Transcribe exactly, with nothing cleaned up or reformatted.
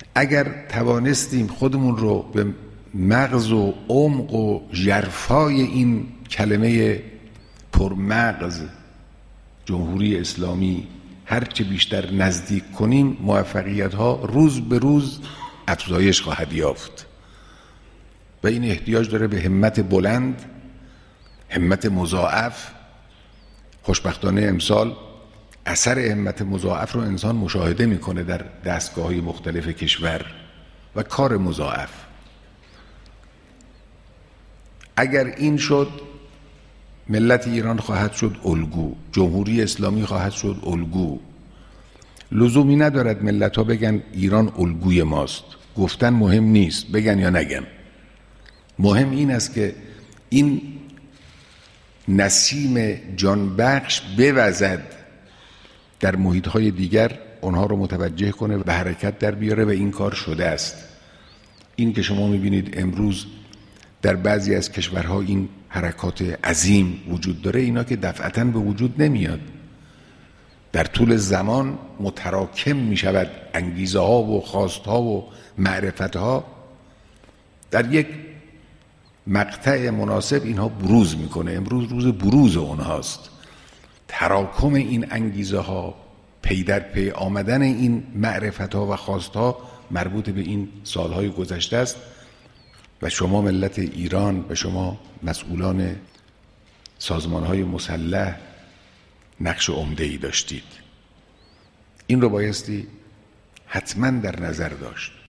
اگر توانستیم خودمون رو به مغز و عمق و ژرفای این کلمه پرمغز جمهوری اسلامی هرچه بیشتر نزدیک کنیم، موفقیت ها روز به روز افزایش خواهد یافت و این احتیاج داره به همت بلند، همت مضاعف. خوشبختانه امسال اثر همت مضاعف رو انسان مشاهده میکنه در دستگاه‌های مختلف کشور و کار مضاعف. اگر این شد، ملت ایران خواهد شد الگو، جمهوری اسلامی خواهد شد الگو. لزومی ندارد ملت ها بگن ایران الگوی ماست، گفتن مهم نیست، بگن یا نگن. مهم این است که این نسیم جانبخش بوزد در محیط‌های دیگر، اونها رو متوجه کنه و به حرکت در بیاره و این کار شده است. این که شما می‌بینید امروز در بعضی از کشورها این حرکات عظیم وجود داره، اینا که دفعتاً به وجود نمیاد، در طول زمان متراکم می‌شود انگیزه ها و خواست ها و معرفت ها، در یک مقطع مناسب اینها بروز میکنه. امروز روز بروز اونهاست. تراکم این انگیزه ها، پی در پی آمدن این معرفت ها و خواست ها مربوط به این سالهای گذشته است و شما ملت ایران و شما مسئولان سازمان های مسلح نقش عمده‌ای داشتید. این رو بایستی حتما در نظر داشت.